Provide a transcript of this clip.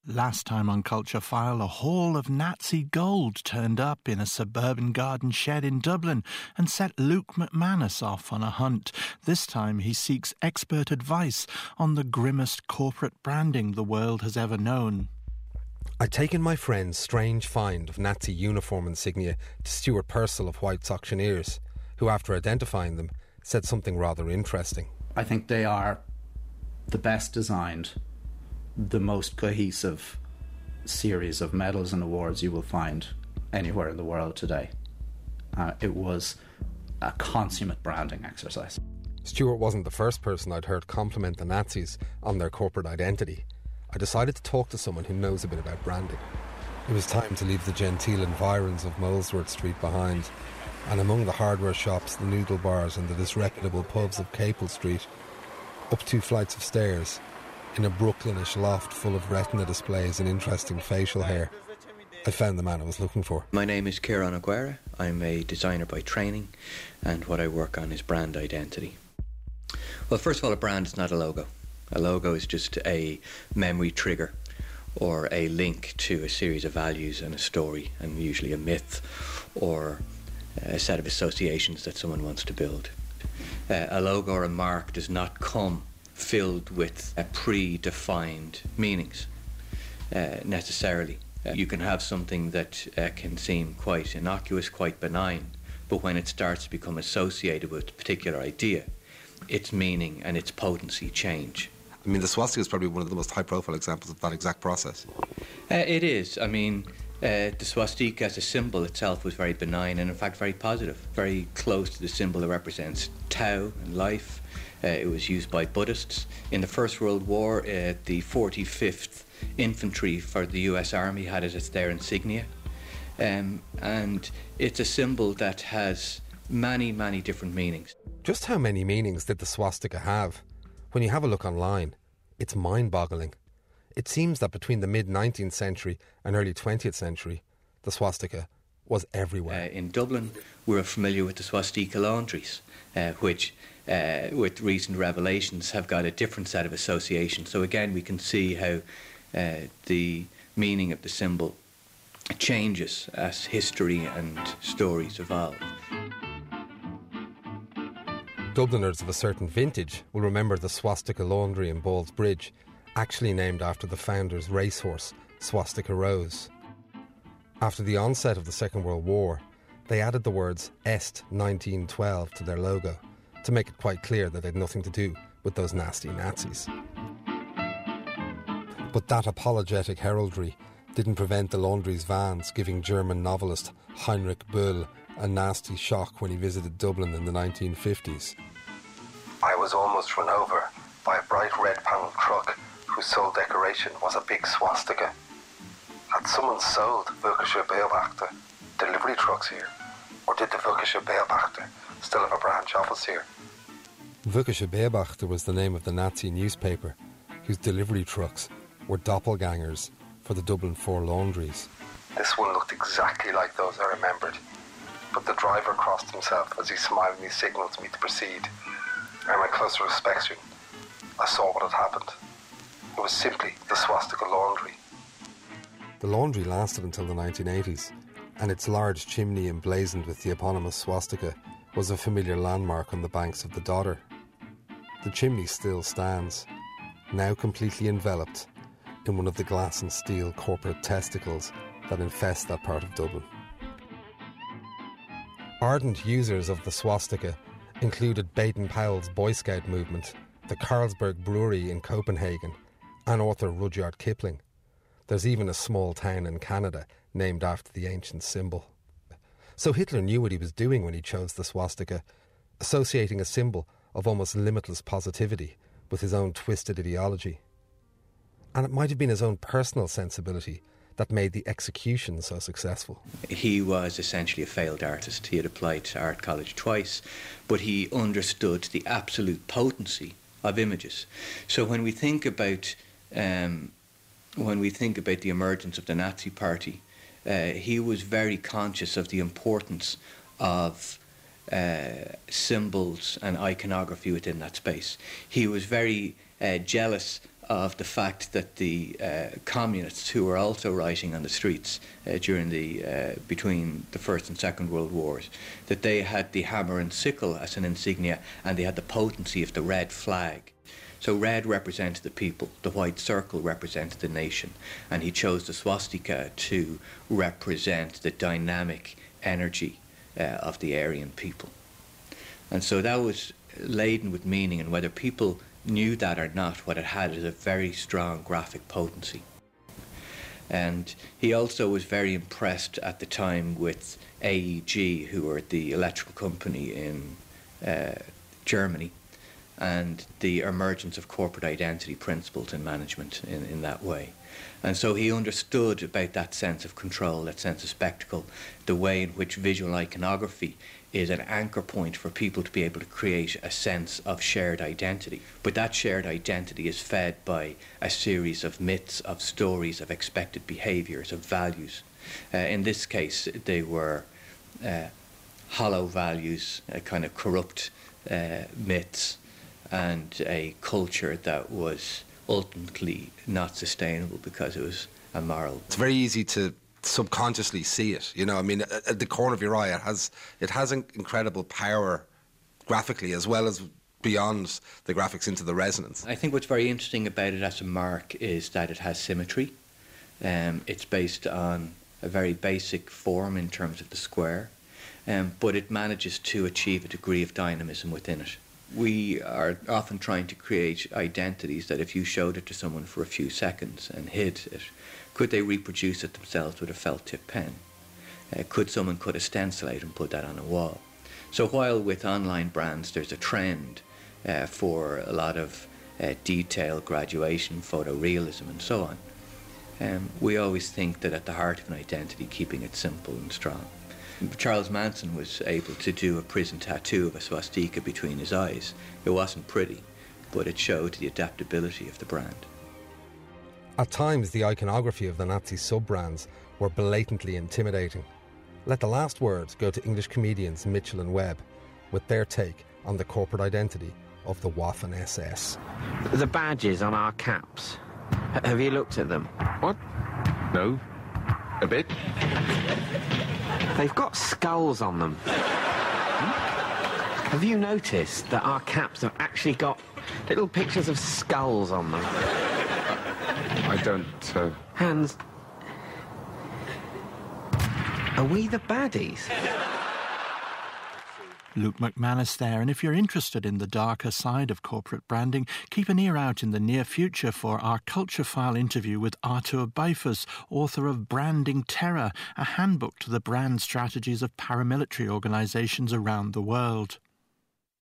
Last time on Culture File, a haul of Nazi gold turned up in a suburban garden shed in Dublin and set Luke McManus off on a hunt. This time he seeks expert advice on the grimmest corporate branding the world has ever known. I'd taken my friend's strange find of Nazi uniform insignia to Stuart Purcell of White's Auctioneers, who, after identifying them, said something rather interesting. I think they are the best designed, the most cohesive series of medals and awards you will find anywhere in the world today. It was a consummate branding exercise. Stuart wasn't the first person I'd heard compliment the Nazis on their corporate identity. I decided to talk to someone who knows a bit about branding. It was time to leave the genteel environs of Molesworth Street behind, and among the hardware shops, the noodle bars and the disreputable pubs of Capel Street, up 2 flights of stairs, in a Brooklynish loft full of retina displays and interesting facial hair, I found the man I was looking for. My name is Kieran O'Guara. I'm a designer by training, and what I work on is brand identity. Well, first of all, a brand is not a logo. A logo is just a memory trigger or a link to a series of values and a story, and usually a myth or a set of associations that someone wants to build. A logo or a mark does not come filled with predefined meanings necessarily. You can have something that can seem quite innocuous, quite benign, but when it starts to become associated with a particular idea, its meaning and its potency change. I mean, the swastika is probably one of the most high-profile examples of that exact process. It is. I mean, the swastika as a symbol itself was very benign and, in fact, very positive, very close to the symbol that represents Tao and life. It was used by Buddhists. In the First World War, the 45th Infantry for the US Army had it as their insignia. And it's a symbol that has many, many different meanings. Just how many meanings did the swastika have? When you have a look online, it's mind-boggling. It seems that between the mid-19th century and early 20th century, the swastika was everywhere. In Dublin, we were familiar with the swastika laundries, which, with recent revelations, have got a different set of associations. So again, we can see how the meaning of the symbol changes as history and stories evolve. Dubliners of a certain vintage will remember the Swastika Laundry in Ballsbridge, actually named after the founder's racehorse, Swastika Rose. After the onset of the Second World War, they added the words Est 1912 to their logo to make it quite clear that they had nothing to do with those nasty Nazis. But that apologetic heraldry didn't prevent the laundry's vans giving German novelist Heinrich Böll a nasty shock when he visited Dublin in the 1950s. I was almost run over by a bright red panelled truck whose sole decoration was a big swastika. Had someone sold Völkische Beobachter delivery trucks here? Or did the Völkische Beobachter still have a branch office here? Völkische Beobachter was the name of the Nazi newspaper, whose delivery trucks were doppelgangers for the Dublin 4 laundries. This one looked exactly like those I remembered, but the driver crossed himself as he smilingly signalled to me to proceed. And on my closer inspection, I saw what had happened. It was simply the swastika laundry. The laundry lasted until the 1980s, and its large chimney emblazoned with the eponymous swastika was a familiar landmark on the banks of the Dodder. The chimney still stands, now completely enveloped in one of the glass and steel corporate testicles that infest that part of Dublin. Ardent users of the swastika included Baden-Powell's Boy Scout movement, the Carlsberg Brewery in Copenhagen, and author Rudyard Kipling. There's even a small town in Canada named after the ancient symbol. So Hitler knew what he was doing when he chose the swastika, associating a symbol of almost limitless positivity with his own twisted ideology. And it might have been his own personal sensibility that made the execution so successful. He was essentially a failed artist. He had applied to art college twice, but he understood the absolute potency of images. So when we think about the emergence of the Nazi Party, he was very conscious of the importance of symbols and iconography within that space. He was very jealous of the fact that the communists, who were also writing on the streets during between the First and Second World Wars, that they had the hammer and sickle as an insignia, and they had the potency of the red flag. So red represented the people, the white circle represented the nation, and he chose the swastika to represent the dynamic energy of the Aryan people. And so that was laden with meaning, and whether people knew that or not, what it had is a very strong graphic potency. And he also was very impressed at the time with AEG, who were the electrical company in Germany, and the emergence of corporate identity principles in management in that way. And so he understood about that sense of control, that sense of spectacle, the way in which visual iconography is an anchor point for people to be able to create a sense of shared identity. But that shared identity is fed by a series of myths, of stories, of expected behaviours, of values. In this case, they were hollow values, kind of corrupt myths, and a culture that was ultimately not sustainable because it was immoral. It's very easy to subconsciously see it. You know, I mean, at the corner of your eye, it has an incredible power graphically, as well as beyond the graphics into the resonance. I think what's very interesting about it as a mark is that it has symmetry. It's based on a very basic form in terms of the square, but it manages to achieve a degree of dynamism within it. We are often trying to create identities that if you showed it to someone for a few seconds and hid it, could they reproduce it themselves with a felt tip pen? Could someone cut a stencil out and put that on a wall? So while with online brands there's a trend for a lot of detail, graduation, photorealism and so on, we always think that at the heart of an identity, keeping it simple and strong. Charles Manson was able to do a prison tattoo of a swastika between his eyes. It wasn't pretty, but it showed the adaptability of the brand. At times, the iconography of the Nazi sub-brands were blatantly intimidating. Let the last word go to English comedians Mitchell and Webb with their take on the corporate identity of the Waffen-SS. The badges on our caps. Have you looked at them? What? No. A bit. They've got skulls on them. Have you noticed that our caps have actually got little pictures of skulls on them? I don't... Hans, are we the baddies? Luke McManus there, and if you're interested in the darker side of corporate branding, keep an ear out in the near future for our Culture File interview with Artur Beifers, author of Branding Terror, a handbook to the brand strategies of paramilitary organisations around the world.